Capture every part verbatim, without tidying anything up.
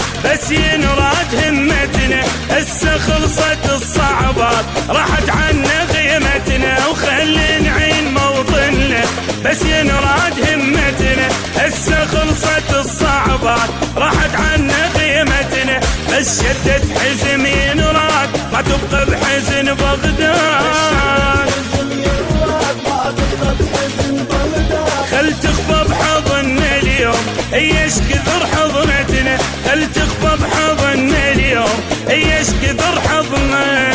بس ينراد همتنا. هسه خلصت الصعبات راحت عنا غيمتنا، وخلي نعين موطننا بس ينراد همتنا. هسه خلصت الصعبات راحت عنا غيمتنا، بس شدت حزم ينراد ما تبقى بحزن بغداد. خل تخفى بحضننا اليوم ايش كثر حضنتنا، خل تخفى بحضننا اليوم ايش كثر حضنتنا.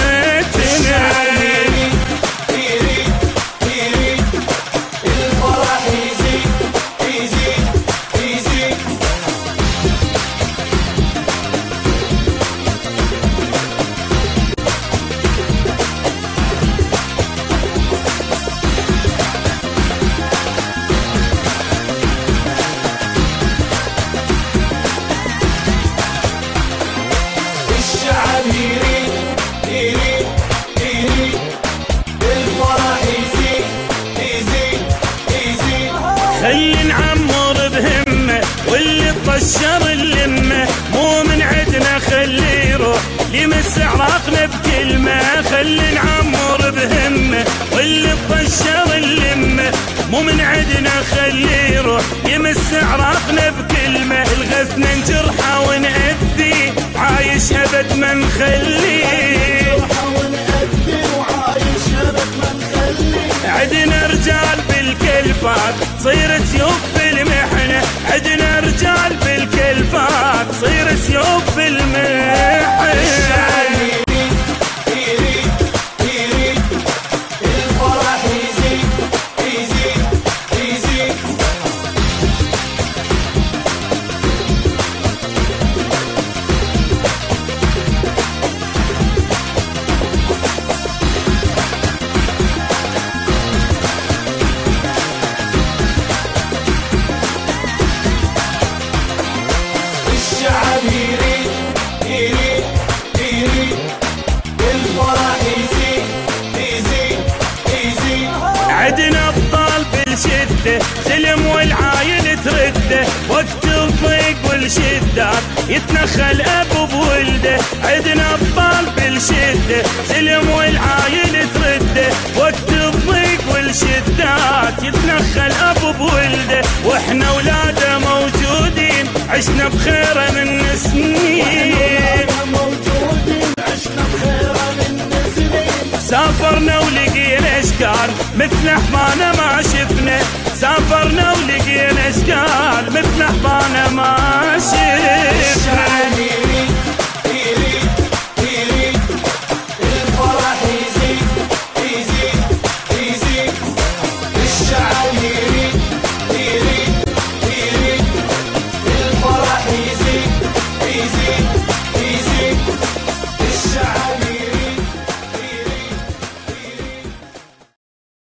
خلي نعمر بهمة واللي طشر اللمة مو من عدنا خلي يروح يمس عراقنا بكلمة. خلي نعمر بهمة واللي طشر اللمة مو من عدنا خلي يروح يمس عراقنا بكلمة. الغثنا نجرحه ونأذي عايش أبد ما نخليه، عدنا رجال بالكلفات صير سيوف بالمحنة، عدنا رجال بالكلفات صير سيوف بالمحنة. عدنا ابطال بالشده سلم والعايل ترده، وقت الضيق والشدات يتنخل ابو بولده. عدنا ابطال بالشده سلم والعايل ترده، وقت الضيق والشدات يتنخل ابو بولده. واحنا اولاده موجودين عشنا بخير من سنين، سافرنا ولقينا اشكال مثل حمانا ما شفنا، سافرنا ولقينا اشكال مثل حمانا ما شفنا.